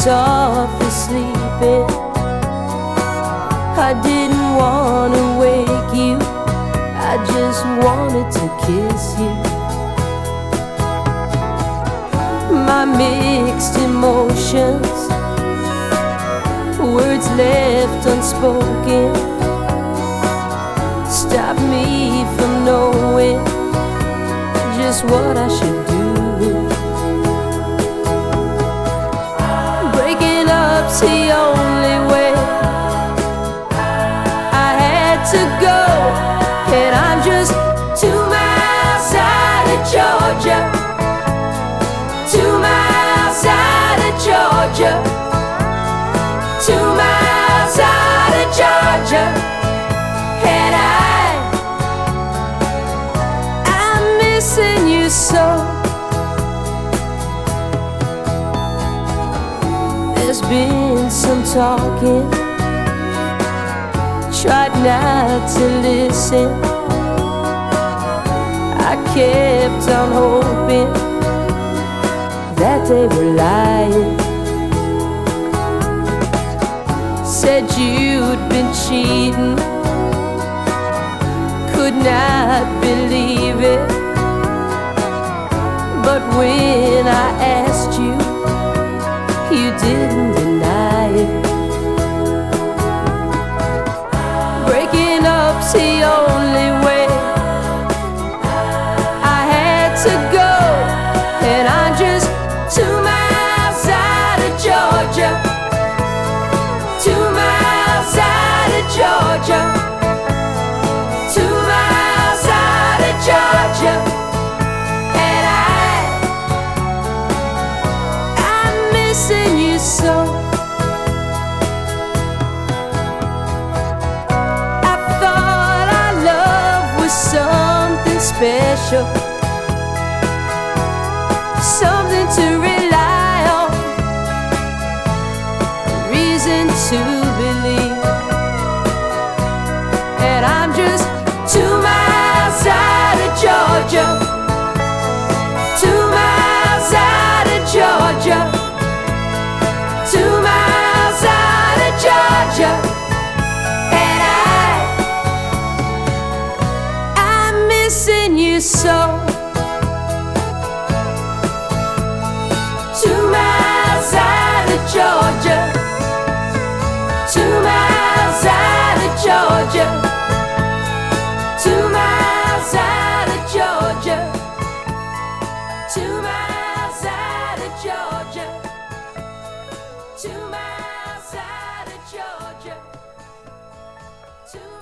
softly sleeping. I didn't want to wake you, I just wanted to kiss you. My mixed emotions, words left unspoken, stop me from knowing just what I should do. Breaking up's the only way. I had to go, and I'm just 2 miles out of Georgia, 2 miles out of Georgia, 2 miles out of Georgia, and I'm missing you so. There's been some talking, tried not to listen. I kept on hoping that they were lying. Said you'd been cheating, could not believe it. But when I asked you, you didn't deny it. Breaking up's the only way. I had to go, and I'm just 2 miles out of Georgia, 2 miles out of Georgia, 2 miles out of Georgia, and I'm missing you so. I thought our love was something special, something to rely on, reason to believe. And I'm just 2 miles out of Georgia, 2 miles out of Georgia, 2 miles out of Georgia, and I'm missing you so. 2 miles out of Georgia, 2 miles out of Georgia, 2 miles out of Georgia, 2 miles out of Georgia, 2 miles out of Georgia, 2